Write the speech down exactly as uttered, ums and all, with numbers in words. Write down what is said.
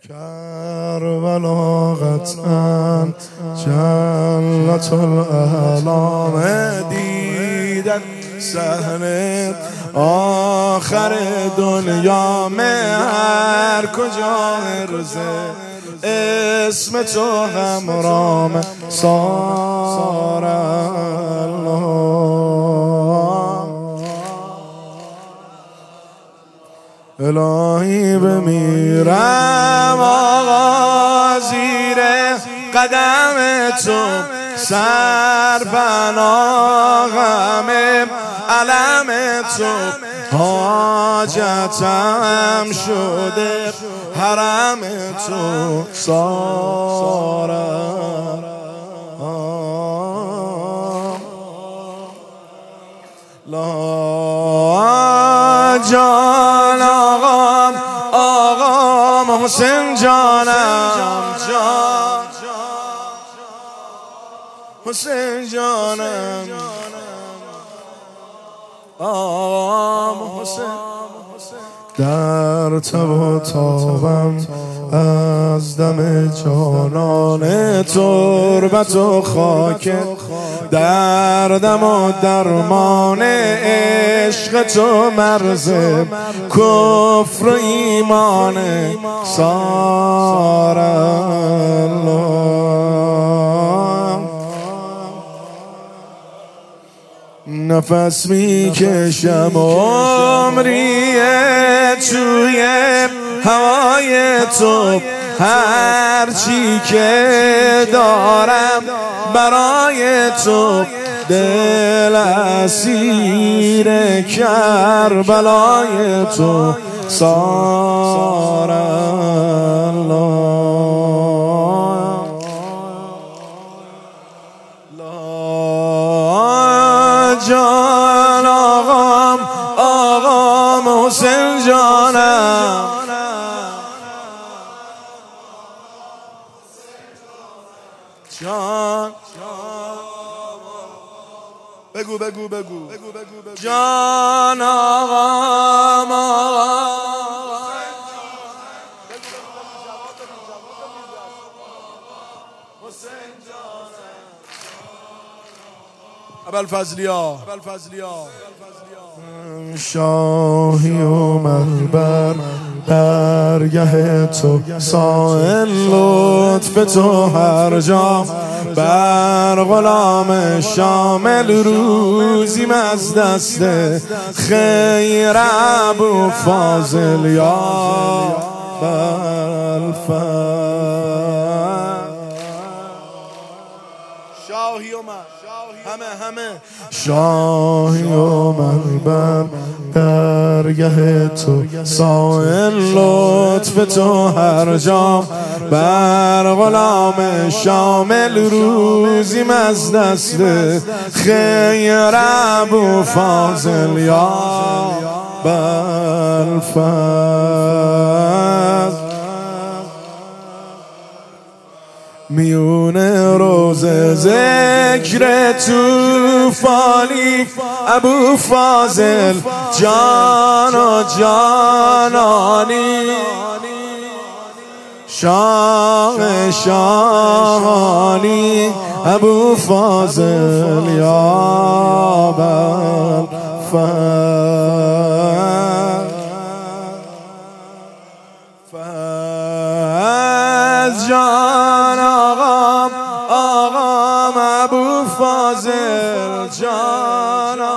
کربلا قطعا جنت الاعلام دیدن صحنه آخر دنیا هر کجا ارزه اسم تو همرام سار الهی بمیرم آقا زیر قدم تو سر پناهم علم تو حاجتم شده حرم تو سارم لا جان آقام آقام حسین جانم جان حسین جانم آقام حسین در تب و تابم از دم جانان تربت و خاک دردم و درمان عشق تو مرز کفر و ایمان سار الله نفس میکشم عمری توی هوای تو هرچی که دارم برای تو دل اسیر کربلای تو سار الله لا جان آقام آقام حسین جانم جان بگو بگو بگو جان آقام ابوالفضلیا شاهی اومد بر درگه تو سائل لطف تو هر جا بر غلام شامل روزیم از دست خیر ابو فاضل یا بلفر شاهی اومد همه همه شاهی اومد بر درگه تو سائل لطف تو هر جا بر غلام شامل روزیم از دست خیر ابو فاضل یا بلفر میون روز ذکر توفانی ابو فاضل جان و جانانی شاه شاهانی ابو فاضل یا بلفر فاز جان آقام آقام ابو فاضل جان